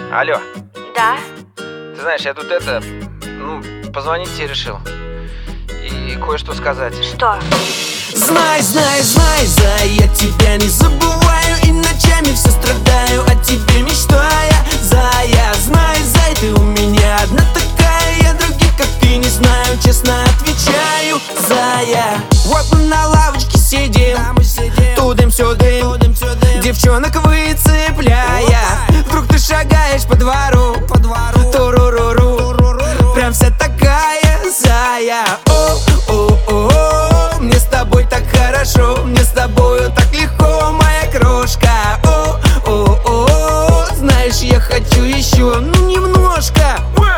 Алло, Да? ты знаешь, я тут позвонить тебе решил и кое-что сказать. Что? Знай, знай, знай, Зая, я тебя не забываю и ночами все страдаю, о тебе мечтая. Зая, знай, Зай, ты у меня одна такая, я других как ты не знаю, честно отвечаю. Зая, вот мы на лавочке сидим, тудым-сюдым, девчонок выцепляя. Вдруг ты шагаешь по двору, туруруру, прям вся такая, Зая. О-о-о, мне с тобой так хорошо, мне с тобою так легко, моя крошка. О-о-о, знаешь, я хочу еще, ну немножко.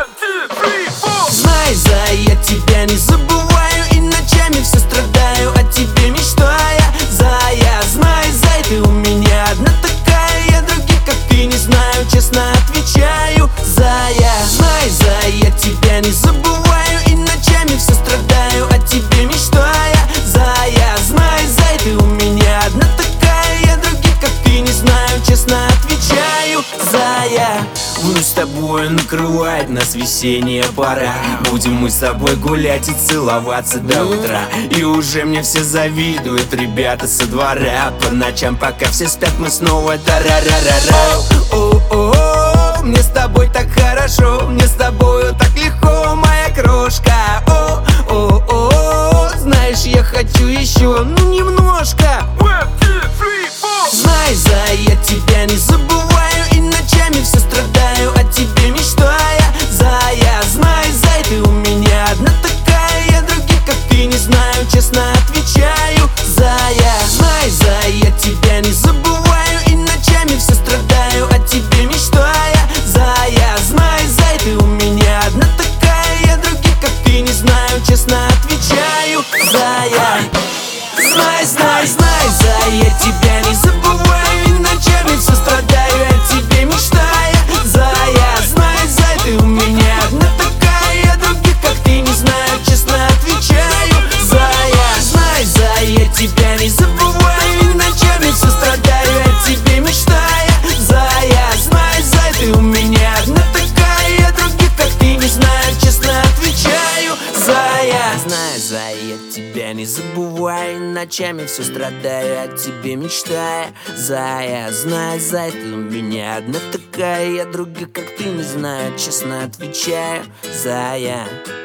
Знай, Зай, я тебя не забываю и ночами все страдаю, о тебе мечтая. Зая, знай, Зай, ты у меня одна такая, я других как ты не знаю, честно отвечаю. Зая, знай, Зай, я тебя не забываю и ночами все страдаю, о тебе мечтая. Зая, знай, Зай, ты у меня одна такая, я других как ты не знаю, честно отвечаю. Зая, вновь с тобой накрывает нас весенняя пора. Будем мы с тобой гулять и целоваться до утра. И уже мне все завидуют ребята со двора. По ночам, пока все спят, мы снова тарарарара. О-о-о, мне с тобой так хорошо, мне с тобою так легко, моя крошка. О-о-о, знаешь, я хочу еще, ну немножко. Знай, Зай, я тебя не забываю и ночами все страдаю, о тебе мечтая. Зая, знай, Зай, ты у меня одна такая, я других как ты не знаю, честно отвечаю. Зая, знай, Зай, я тебя не забываю и ночами все страдаю, о тебе мечтая. Зая, знай, Зай, ты у меня одна такая, я других как ты не знаю, честно отвечаю. Зая, знай, знай, знай, Зай, я тебя не забываю и ночами все страдаю, о тебе мечтая. Зая, знай, Зай, ты у меня одна такая, я других как ты не знаю, честно отвечаю. Зая, знай, Зай, я тебя не забываю и ночами все страдаю, о тебе мечтая. Зая, знай, Зай, ты у меня одна такая, я других как ты не знаю, честно отвечаю. Зая, знай, Зай, я тебя не забываю и ночами все страдаю, о тебе мечтая. Зая, знай, Зай, ты у меня одна такая, я других как ты не знаю, честно отвечаю. Зая.